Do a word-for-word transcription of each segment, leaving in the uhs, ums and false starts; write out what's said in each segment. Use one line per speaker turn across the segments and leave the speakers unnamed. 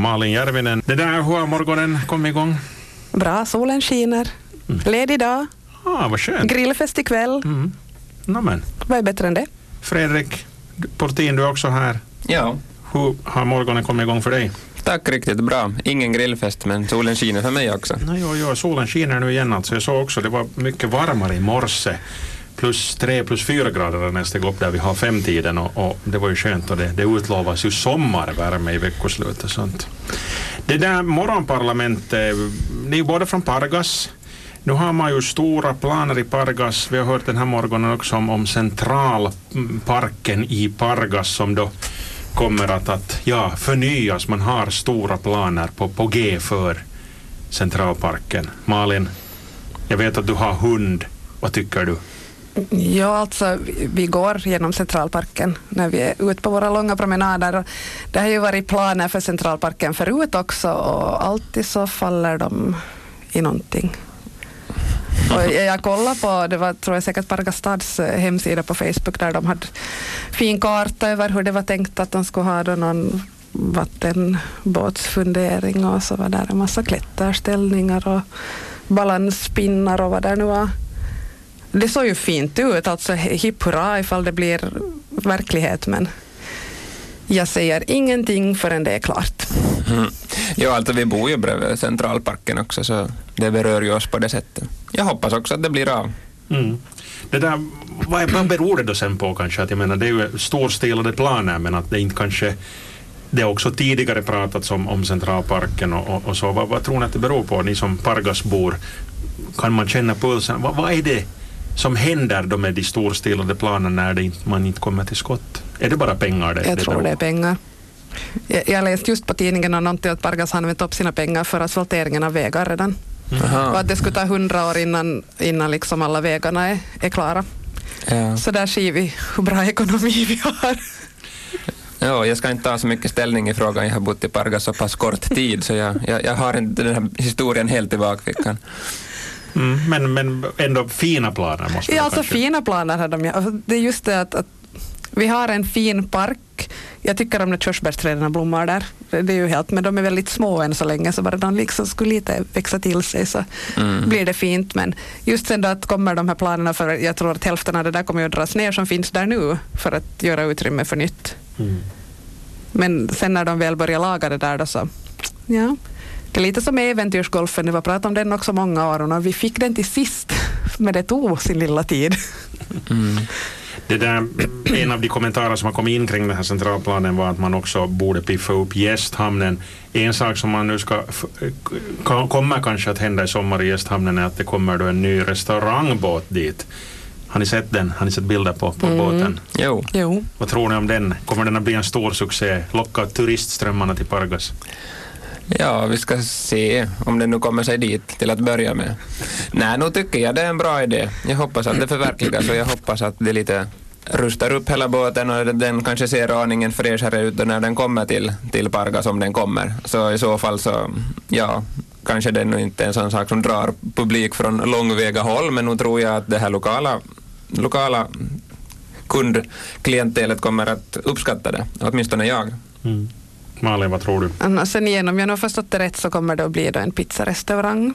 Malin Järvinen. Det där, hur har morgonen kommit igång?
Bra, solen skiner. Mm. Ledig dag.
Ah, vad skönt.
Grillfest ikväll.
Mm. Namen.
Vad är bättre än det?
Fredrik Portin, du är också här.
Ja.
Hur har morgonen kommit igång för dig?
Tack, riktigt bra. Ingen grillfest, men solen skiner för mig också.
Nej, jo, jo, solen skiner nu igen. Alltså. Jag såg också, det var mycket varmare i morse. Plus tre, plus fyra grader när jag steg upp där vi har femtiden. Och, och det var ju skönt och det, det utlovas ju sommarvärme i veckoslutet. Sånt. Det där morgonparlamentet, ni är båda från Pargas. Nu har man ju stora planer i Pargas. Vi har hört den här morgonen också om, om centralparken i Pargas som då kommer att, att ja, förnyas. Man har stora planer på, på G för centralparken. Malin, jag vet att du har hund. Vad tycker du?
Ja, alltså vi går genom centralparken när vi är ute på våra långa promenader. Det har ju varit planer för centralparken förut också och alltid så faller de i någonting. Och jag kollade på, det var tror jag säkert Pargas stads hemsida på Facebook där de hade fin karta över hur det var tänkt att de skulle ha då någon vattenbåtsfundering och så var där en massa klätterställningar och balanspinnar och vad där nu var. Det såg ju fint ut, alltså hipp hurra ifall det blir verklighet, men jag säger ingenting förrän det är klart.
Mm. Ja, alltså vi bor ju bredvid centralparken också, så det berör ju oss på det sättet. Jag hoppas också att det blir av.
Mm. Det där, vad, är, vad beror det då sen på kanske? Att jag menar, det är ju storstilade planer, men att det inte kanske, det är också tidigare pratats om, om centralparken och, och, och så. Vad, vad tror ni att det beror på? Ni som Pargasbor, kan man känna pulsen? Vad, vad är det som händer då med de storstilade planerna när det inte, man inte kommer till skott? Är det bara pengar? Det,
jag
det
tror
beror?
det är pengar. Jag, jag läste just på tidningen om någonting att Pargas har använt upp sina pengar för asfalteringen av vägar redan.
Mm.
Och att det skulle ta hundra år innan, innan liksom alla vägarna är, är klara.
Ja. Så
där ser vi hur bra ekonomi vi har.
Ja, jag ska inte ta så mycket ställning i frågan. Jag har bott i Pargas så pass kort tid så jag, jag, jag har inte den här historien helt i bakfickan.
Mm, men, men ändå fina planer måste
Ja, alltså
kanske.
fina planer har de. Alltså, det är just det att, att vi har en fin park. Jag tycker om när körsbärsträden blommar där. Det är ju helt, men de är väldigt små än så länge, så bara de liksom skulle lite växa till sig så mm. blir det fint. Men just sen då att kommer de här planerna, för jag tror att hälften av det där kommer att dras ner som finns där nu för att göra utrymme för nytt. Mm. Men sen när de väl börjar laga det där då så, ja. Det är lite som med äventyrsgolfen, det var prat om den också många år och vi fick den till sist, men det tog sin lilla tid.
Mm. Det där, en av de kommentarer som har kommit in kring den här centralplanen var att man också borde piffa upp Gästhamnen. En sak som man nu ska kommer kanske att hända i sommar i Gästhamnen är att det kommer då en ny restaurangbåt dit. Har ni sett den? Har ni sett bilder på, på mm. båten?
Jo.
jo.
Vad tror ni om den? Kommer den att bli en stor succé? Locka turistströmmarna till Pargas?
Ja, vi ska se om det nu kommer sig dit till att börja med. Nej, nu tycker jag det är en bra idé. Jag hoppas att det förverkligas och jag hoppas att det lite rustar upp hela båten och den kanske ser aningen fräschare ut när den kommer till, till Pargas om den kommer. Så i så fall så, ja, kanske det nu inte är en sån sak som drar publik från långväga håll, men nu tror jag att det här lokala, lokala kundklientelet kommer att uppskatta det, åtminstone jag.
Mm. Malin, vad tror du?
Sen igen, om jag nog förstått det rätt så kommer det att bli då en pizzarestaurang.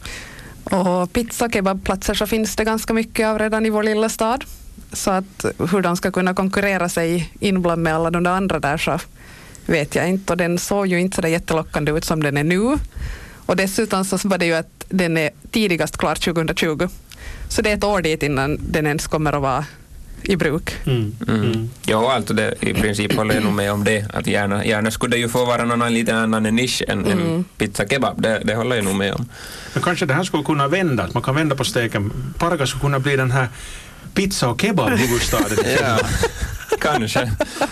Och pizza- och kebabplatser så finns det ganska mycket av redan i vår lilla stad. Så att hur de ska kunna konkurrera sig in bland med alla de där andra där så vet jag inte. Och den såg ju inte så där jättelockande ut som den är nu. Och dessutom så var det ju att den är tidigast klar tjugohundratjugo. Så det är ett år dit innan den ens kommer att vara i bruk.
Mm. Mm. Ja, alltså det, i princip håller jag nog med om det. Att gärna, gärna skulle det ju få vara någon lite annan nisch än, mm. än pizza kebab. Det, det håller jag nog med om.
Men kanske det här skulle kunna vända. Att man kan vända på steken. Pargas skulle kunna bli den här pizza- och kebab-huvudstaden.
Ja, kanske.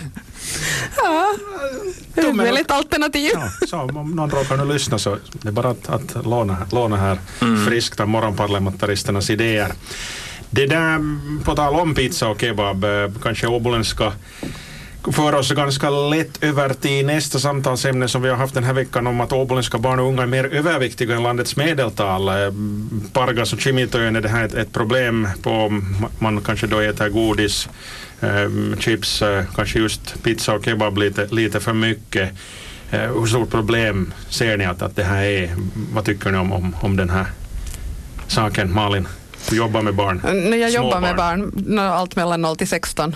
Ja, det är väl ett alternativ.
Ja, så om någon råkar nu lyssna så det är bara att, att låna, låna här mm. friskt av morgonparlamentaristernas idéer. Det där, på tal om pizza och kebab, kanske åboländska för oss ganska lätt över till nästa samtalsämne som vi har haft den här veckan om att åboländska barn och unga är mer överviktiga än landets medeltal. Pargas och Kimitöön är det här ett, ett problem på, man kanske då äter godis, eh, chips, eh, kanske just pizza och kebab lite, lite för mycket. hur stort problem ser ni att, att det här är? Vad tycker ni om, om, om den här saken, Malin? Du jobbar med barn.
När jag jobbar med barn, barn allt mellan noll till sexton.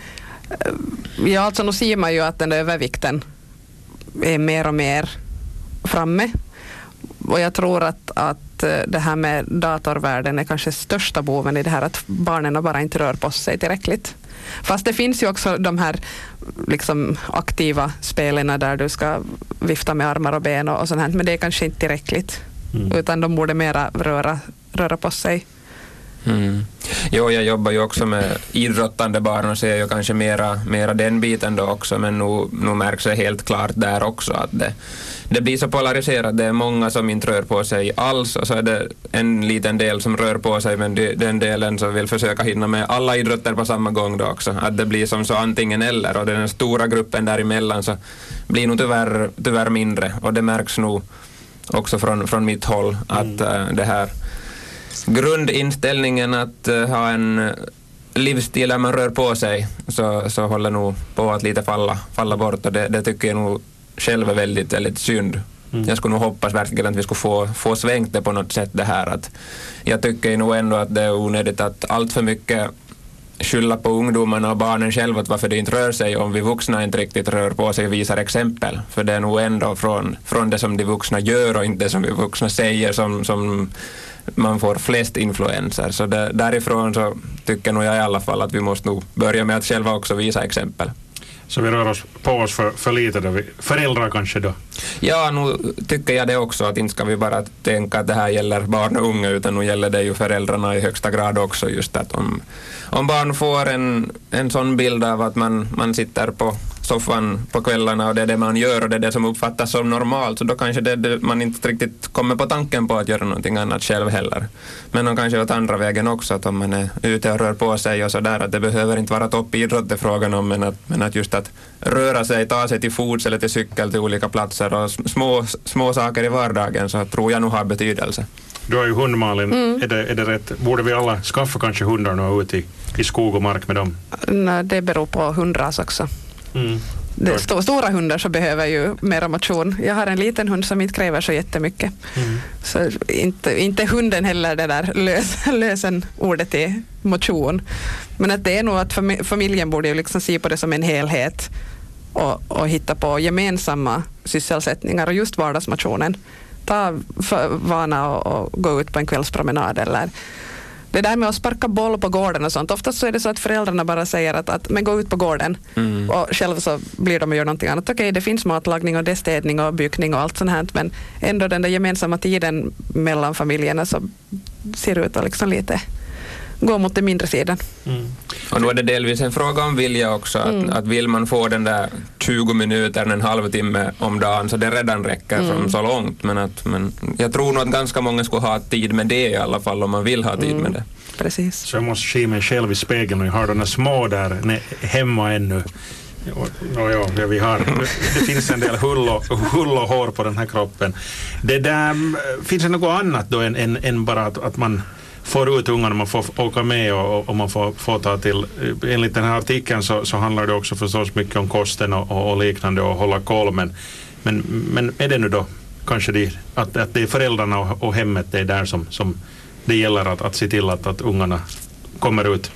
Ja, alltså nu ser man ju att den där övervikten är mer och mer framme. Och jag tror att, att det här med datorvärlden är kanske största boven i det här att barnen bara inte rör på sig tillräckligt. Fast det finns ju också de här liksom aktiva spelarna där du ska vifta med armar och ben och, och sånt här, men det är kanske inte tillräckligt. Mm. Utan de borde mera röra, röra på sig.
Mm. Jo, jag jobbar ju också med idrottande barn och ser ju kanske mera, mera den biten då också, men nu, nu märks det helt klart där också att det, det blir så polariserat. Det är många som inte rör på sig alls och så är det en liten del som rör på sig, men det, den delen som vill försöka hinna med alla idrotter på samma gång då också. Att det blir som så antingen eller, och den stora gruppen däremellan så blir nog tyvärr, tyvärr mindre, och det märks nog också från, från mitt håll att mm. äh, det här grundinställningen att uh, ha en livsstil där man rör på sig så, så håller nog på att lite falla, falla bort, och det, det tycker jag nog själv är väldigt, väldigt synd. Mm. Jag skulle nog hoppas verkligen att vi skulle få, få svängt det på något sätt det här. Att jag tycker nog ändå att det är onödigt att allt för mycket skylla på ungdomarna och barnen själva att varför det inte rör sig om vi vuxna inte riktigt rör på sig och visar exempel. För det är nog ändå från, från det som de vuxna gör och inte det som vi vuxna säger som, som man får flest influenser. Så det, därifrån så tycker nog jag i alla fall att vi måste nog börja med att själva också visa exempel.
Så vi rör oss på oss för, för lite då? Föräldrar kanske då?
Ja, nu tycker jag det också, att inte ska vi bara tänka att det här gäller barn och unga, utan nu gäller det ju föräldrarna i högsta grad också, just att om, om barn får en, en sån bild av att man, man sitter på soffan på kvällarna och det är det man gör och det är det som uppfattas som normalt, så då kanske det, det, man inte riktigt kommer på tanken på att göra någonting annat själv heller. Men de kanske åt andra vägen också, att om man är ute och rör på sig och sådär, att det behöver inte vara toppidrott det frågan om, men att, men att just att röra sig, ta sig till fots eller till cykel till olika platser och små, små saker i vardagen, så tror jag nog har betydelse.
Du har ju hund, Malin. Mm. Är, det, är det rätt? Borde vi alla skaffa kanske hundar och ut i, i skog och mark med dem?
Nej, det beror på hundras också. Mm. Det st- stora hundar så behöver ju mera motion. Jag har en liten hund som inte kräver så jättemycket. Mm. Så inte, inte hunden heller det där lös, lösen ordet i motion. Men att det är nog att fam- familjen borde ju liksom se på det som en helhet och, och hitta på gemensamma sysselsättningar och just vardagsmotionen. Ta för vana och, och gå ut på en kvällspromenad eller det där med att sparka boll på gården och sånt. Oftast så är det så att föräldrarna bara säger att, att men gå ut på gården. Mm. Och själv så blir de och gör någonting annat. Okej, det finns matlagning och det är städning och bykning och allt sånt här. Men ändå den där gemensamma tiden mellan familjerna så ser ut att liksom lite gå mot den mindre sidan.
Mm. Och nu är det delvis en fråga om vilja också. Att, mm. att vill man få den där tjugo minuter, en halvtimme om dagen, så det redan räcker mm. från så långt. Men, att, men jag tror nog att ganska många skulle ha tid med det i alla fall, om man vill ha tid mm. med det.
Precis.
Så jag måste se mig själv i spegeln och jag har de där små där ne- hemma ännu. Och, och ja, vi har, det finns en del hull och, hull och hår på den här kroppen. Det där, finns det något annat då än, än, än bara att, att man får ut ungarna, man får åka med och, och man får, får ta till, enligt den här artikeln så, så handlar det också förstås mycket om kosten och, och liknande och hålla koll, men, men, men är det nu då kanske det, att, att det är föräldrarna och, och hemmet, det är där som, som det gäller att, att se till att, att ungarna kommer ut?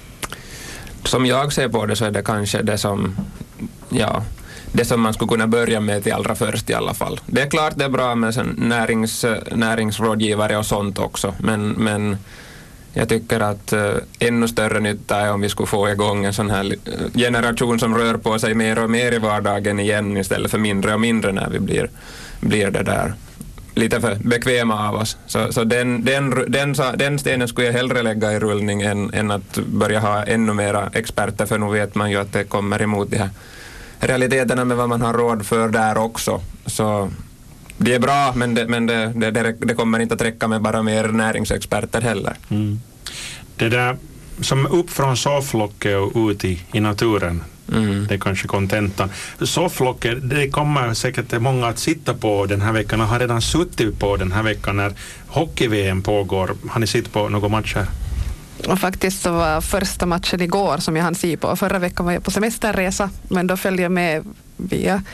Som jag ser på det så är det kanske det som, ja, det som man skulle kunna börja med till allra först i alla fall. Det är klart det är bra med närings, näringsrådgivare och sånt också, men, men jag tycker att uh, ännu större nytta är om vi skulle få igång en sån här generation som rör på sig mer och mer i vardagen igen istället för mindre och mindre när vi blir, blir det där lite för bekväma av oss. Så, så den, den, den, den stenen skulle jag hellre lägga i rullning än, än att börja ha ännu mera experter, för nu vet man ju att det kommer emot de här realiteterna med vad man har råd för där också. Så det är bra, men det, men det, det, det kommer inte att räcka med bara mer näringsexperter heller.
Mm. Det där som upp från sofflocket och ut i, i naturen, mm. det är kanske kontentan. Sofflocket, det kommer säkert många att sitta på den här veckan och har redan suttit på den här veckan när hockey-V M pågår. Har ni sitt på några matcher?
Och faktiskt så var första matchen igår som jag hann se på. Förra veckan var jag på semesterresa, men då följde jag med via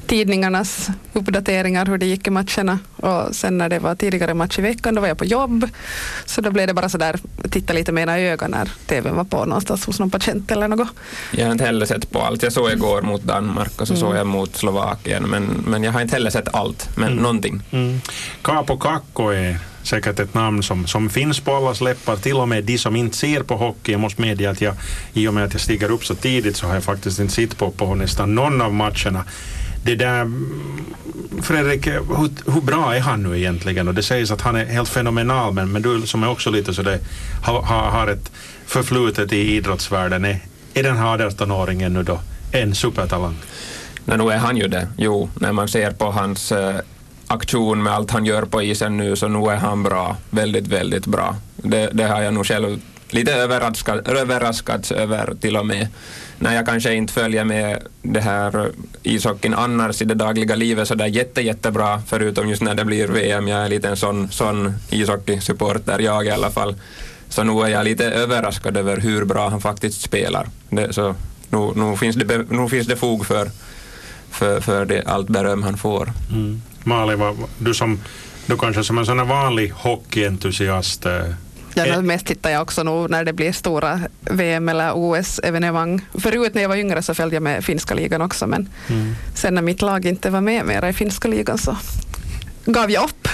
tidningarnas uppdateringar hur det gick i matcherna, och sen när det var tidigare match i veckan då var jag på jobb, så då blev det bara så där titta lite med ena ögon när tvn var på någonstans hos någon patient eller något.
Jag har inte heller sett på allt. Jag såg igår mot Danmark och så mm. såg jag mot Slovakien, men, men jag har inte heller sett allt, men mm. någonting.
Mm. Kaapo Kakko är säkert ett namn som, som finns på allas läppar, till och med de som inte ser på hockey. Jag måste medge att jag, i och med att jag stiger upp så tidigt, så har jag faktiskt inte sitt på, på nästan någon av matcherna. Det där, Fredrik, hur, hur bra är han nu egentligen? Och det sägs att han är helt fenomenal, men, men du som är också lite så det har, har ett förflutet i idrottsvärlden, är, är den här arton-åringen nu då en supertalang?
Nej, nu är han ju det. Jo, när man ser på hans eh, aktion med allt han gör på isen nu, så nu är han bra. Väldigt, väldigt bra. Det, det har jag nog själv lite överraskad, överraskats över till och med. När jag kanske inte följer med det här ishockeyn annars i det dagliga livet så där jätte, jättebra, förutom just när det blir V M. Jag är lite en sån, sån ishockey-supporter, jag i alla fall. Så nu är jag lite överraskad över hur bra han faktiskt spelar. Det, så nu, nu, finns det, nu finns det fog för, för, för det, allt beröm han får.
Mm. Malin, du, som, du kanske som en sån här vanlig hockeyentusiast.
Ja, mest tittar jag också nu när det blir stora V M eller O S-evenemang. Förut när jag var yngre så följde jag med finska ligan också, men mm. sen när mitt lag inte var med mera i finska ligan så gav jag upp.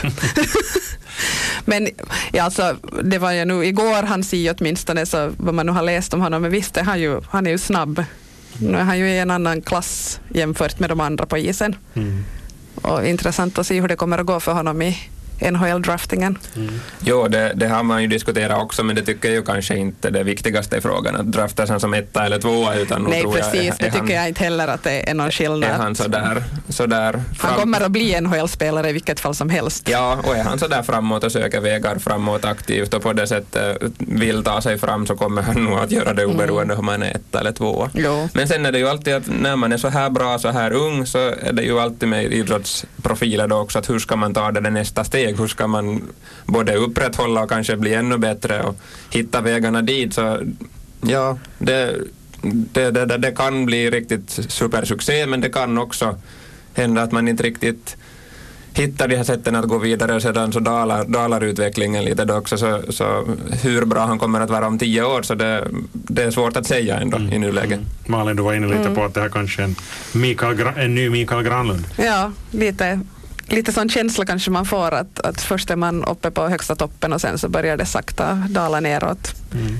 Men ja, alltså, det var ju nu igår han säger åtminstone, så vad man nu har läst om honom, men visst är han ju, han är ju snabb. Mm. Nu är han ju i en annan klass jämfört med de andra på isen. Mm. Och intressant att se hur det kommer att gå för honom i N H L-draftingen.
Mm. Jo, det, det har man ju diskuterat också, men det tycker jag ju kanske inte det viktigaste i frågan att drafta sen som etta eller tvåa, utan
nej,
tror
precis,
jag, är,
det
är
tycker
han,
jag inte heller att det är någon skillnad.
Är han sådär, sådär
han kommer att bli N H L-spelare i vilket fall som helst.
Ja, och är han sådär framåt och söker vägar framåt aktivt och på det sättet vill ta sig fram, så kommer han nog att göra det oberoende mm. om man är etta eller tvåa. Jo. Men sen är det ju alltid att när man är så här bra, så här ung, så är det ju alltid med idrottsprofiler då också, att hur ska man ta det, det nästa steg, hur ska man både upprätthålla och kanske bli ännu bättre och hitta vägarna dit. Så ja, det, det, det, det kan bli riktigt supersuccé, men det kan också hända att man inte riktigt hittar de här sätten att gå vidare, och sedan så dalar, dalar utvecklingen lite då också, så, så hur bra han kommer att vara om tio år, så det, det är svårt att säga ändå mm. i nuläget. Mm.
Malin, du var inne lite mm. på att det här kanske är en, Mikael, en ny Mikael Granlund.
Ja, lite Lite sån känsla kanske man får att, att först är man uppe på högsta toppen och sen så börjar det sakta dala neråt. Mm.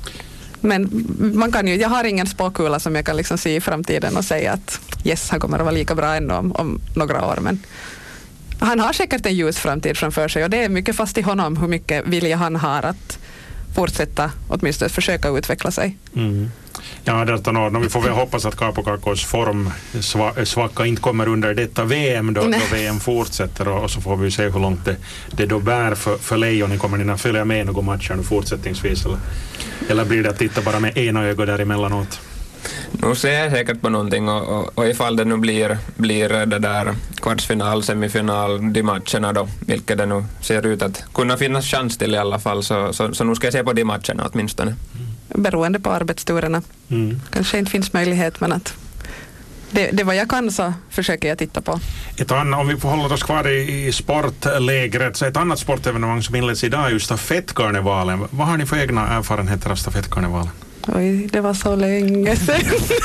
Men man kan ju, jag har ingen spåkula som jag kan liksom se i framtiden och säga att yes, han kommer att vara lika bra ännu om, om några år. Men han har säkert en ljus framtid framför sig, och det är mycket fast i honom hur mycket vilja han har att fortsätta, åtminstone försöka utveckla sig.
Mm. Ja, arton år. Vi får väl hoppas att Kaapo Kakkos form svacka inte kommer under detta V M då, då V M fortsätter, och, och så får vi se hur långt det, det då bär för, för Lejonen. Kommer ni att följa med någon matcher nu fortsättningsvis, eller, eller blir det att titta bara med ena öga däremellanåt?
Nu ser jag säkert på någonting, och, och, och ifall det nu blir, blir det där kvartsfinal, semifinal, de matcherna då, vilket det nu ser ut att kunna finnas chans till i alla fall, så, så, så nu ska jag se på de matcherna åtminstone. Mm.
Beroende på arbetsturerna. Mm. Kanske inte finns möjlighet, men att det, det vad jag kan så försöker jag titta på.
Ett annat, om vi får hålla oss kvar i, i sportlägret, så ett annat sportevenemang som inleds idag är ju stafettkarnevalen. Vad har ni för egna erfarenheter av stafettkarnevalen?
Oj, det var så länge sedan.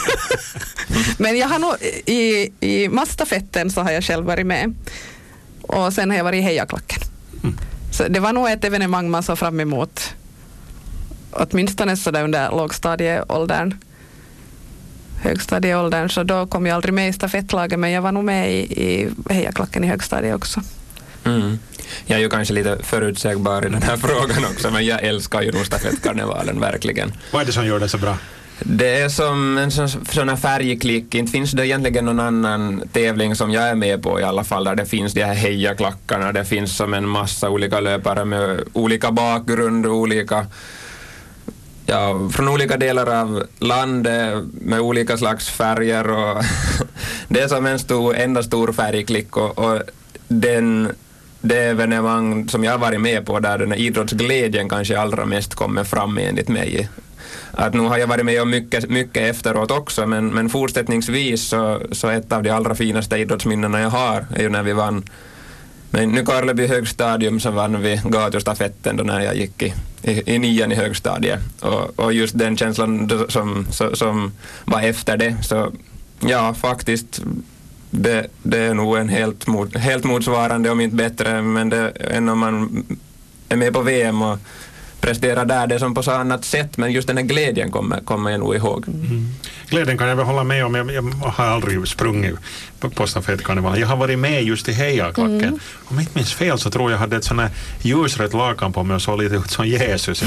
Men jag har nog i, i massstafetten så har jag själv varit med. Och sen har jag varit i hejaklacken. Mm. Så det var nog ett evenemang man såg fram emot. Åtminstone så där under lågstadieåldern. Högstadieåldern, så då kom jag aldrig med i stafettlaget, men jag var nog med i, i hejaklacken i högstadiet också.
Mm. Jag är ju kanske lite förutsägbar i den här frågan också, men jag älskar ju nog stafettkarnevalen verkligen.
Vad är det som gör det så bra?
Det är som en sån, sån här färgklick. Inte finns det egentligen någon annan tävling som jag är med på i alla fall, där det finns de här hejaklackarna. Det finns som en massa olika löpare med olika bakgrund, olika ja, från olika delar av landet med olika slags färger, och det är som en stor, enda stor färgklick, och, och den, det evenemang som jag har varit med på där den här idrottsglädjen kanske allra mest kommer fram enligt mig att nu har jag varit med om mycket, mycket efteråt också, men, men fortsättningsvis så, så ett av de allra finaste idrottsminnena jag har är ju när vi vann men Nykarleby högstadium, så vann vi gatustafetten då när jag gick i, i, i nian i högstadiet, och, och just den känslan som, som, som var efter det, så ja, faktiskt det, det är nog en helt, mot, helt motsvarande om inte bättre, men det än om man är med på V M och presterar där det som på så annat sätt, men just den här glädjen kommer, kommer jag nog ihåg.
Mm. Glädjen kan jag väl hålla med om. Jag, jag har aldrig sprungit på, på stafettkarnevalen. Jag har varit med just i hejaklacken. Mm. Om jag inte minns fel så tror jag hade ett sån här ljusrött lakan på mig och så lite ut som Jesus.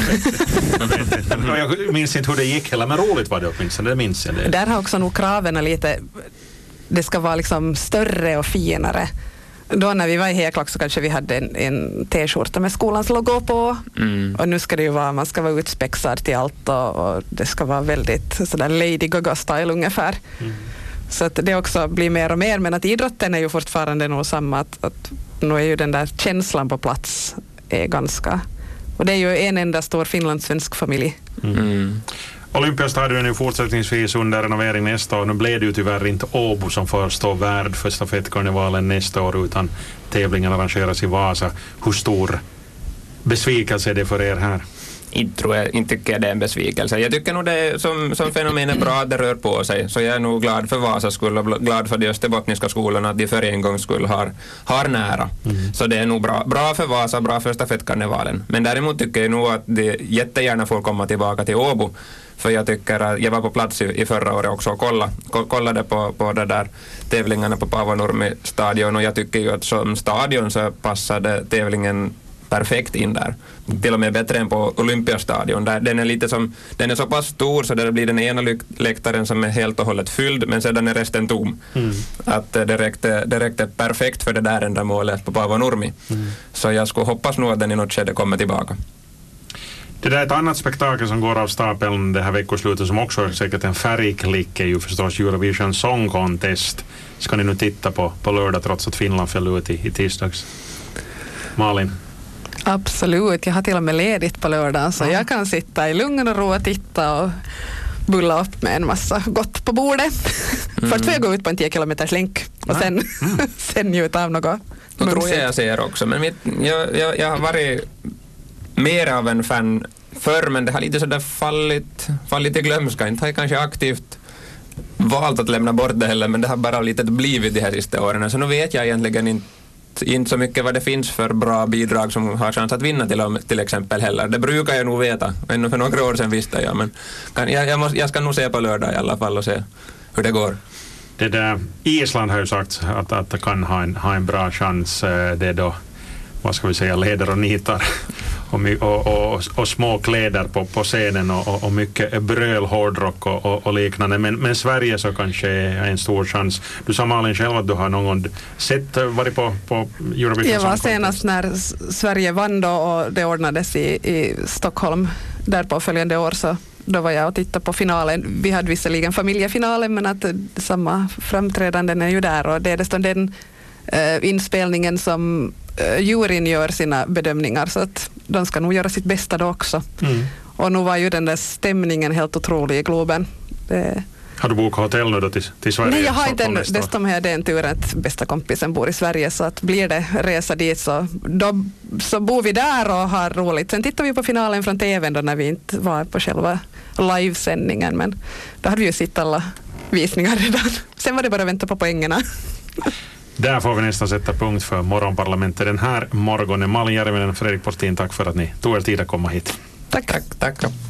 Jag, jag minns inte hur det gick heller, men roligt var det åtminstone, det minns jag. Det.
Där har också nog kraven lite, det ska vara liksom större och finare. Då när vi var i hejaklack så kanske vi hade en, en t-skjorta med skolans logo på. Mm. Och nu ska det ju vara, man ska vara utspexad till allt och, och det ska vara väldigt sådär Lady Gaga-style ungefär. Mm. Så att det också blir mer och mer, men att idrotten är ju fortfarande nog samma, att, att nu är ju den där känslan på plats är ganska, och det är ju en enda stor finlandssvensk familj.
Mm. Mm. Olympiastadion är ju fortsättningsvis under renovering nästa år. Nu blev det ju tyvärr inte Åbo som får stå värd för stafettkarnevalen nästa år, utan tävlingen arrangeras i Vasa. Hur stor besvikelse är det för er här?
Inte tror jag, inte tycker jag det är en besvikelse. Jag tycker nog det är som, som fenomen är bra att det rör på sig. Så jag är nog glad för Vasas skull och glad för de österbottniska skolorna att de för en gångs skull har, har nära. Mm. Så det är nog bra, bra för Vasa, bra för stafettkarnevalen. Men däremot tycker jag nog att de jättegärna får komma tillbaka till Åbo. För jag tycker att jag var på plats i, i förra året också och kolla, kollade på, på det där tävlingarna på Paavo Nurmi stadion, och jag tycker ju att som stadion så passade tävlingen perfekt in där. Till och med bättre än på Olympiastadion. Där den är lite som, den är så pass stor så där blir den ena läktaren som är helt och hållet fylld, men sedan är resten tom. Mm. Att det räckte, det räckte perfekt för det där enda målet på Paavo Nurmi. Mm. Så jag skulle hoppas nog att den i något skede kommer tillbaka.
Det där är ett annat spektakel som går av stapeln det här veckoslutet, som också är säkert en färgklick, är ju förstås Eurovision Song Contest. Ska ni nu titta på på lördag trots att Finland föll ut i, i tisdags? Malin?
Absolut, jag har till och med ledigt på lördagen, så ja. Jag kan sitta i lugn och ro och titta och bulla upp med en massa gott på bordet. Mm. Först får jag gå ut på en tio kilometers länk och sen, mm. sen njuta av något.
Det tror jag jag ser också, men mitt, jag, jag, jag har varit mer av en fan förr, men det har lite sådär fallit, fallit i glömska. Inte har jag kanske aktivt valt att lämna bort det heller, men det har bara lite blivit de här sista åren. Så nu vet jag egentligen inte, inte så mycket vad det finns för bra bidrag som har chans att vinna till, till exempel heller. Det brukar jag nog veta. Ännu för några år sedan visste jag, men kan, jag, jag, måste, jag ska nog se på lördag i alla fall och se hur det går.
Det där, Island har ju sagt att, att det kan ha en, ha en bra chans. Det är då, vad ska vi säga, leder och nitar och, och, och, och små kläder på, på scenen och, och mycket bröl, hårdrock och, och, och liknande. Men, men Sverige så kanske är en stor chans. Du sa, Malin, själv att du har någon sett, varit på, på Eurovision.
Jag var senast när Sverige vann då och det ordnades i, i Stockholm där på följande år, så då var jag och tittade på finalen. Vi hade visserligen familjefinalen, men att samma framträdanden är ju där, och det är dessutom den uh, inspelningen som uh, juryn gör sina bedömningar, så att de ska nog göra sitt bästa då också. Mm. Och nu var ju den där stämningen helt otrolig i Globen. Det...
Har du bokat hotell nu då till, till Sverige?
Nej, jag har inte ännu. Dessutom har jag den turen att bästa kompisen bor i Sverige, så att blir det resa dit så, då, så bor vi där och har roligt. Sen tittar vi på finalen från tvn då när vi inte var på själva livesändningen, men då hade vi ju sett alla visningar redan. Sen var det bara att vänta på poängerna.
Där får vi nästan sätta punkt för morgonparlamentet den här morgonen. Malin Järvinen, Fredrik Portin, tack för att ni tog er tid att komma hit.
Tack.
Tack, tack.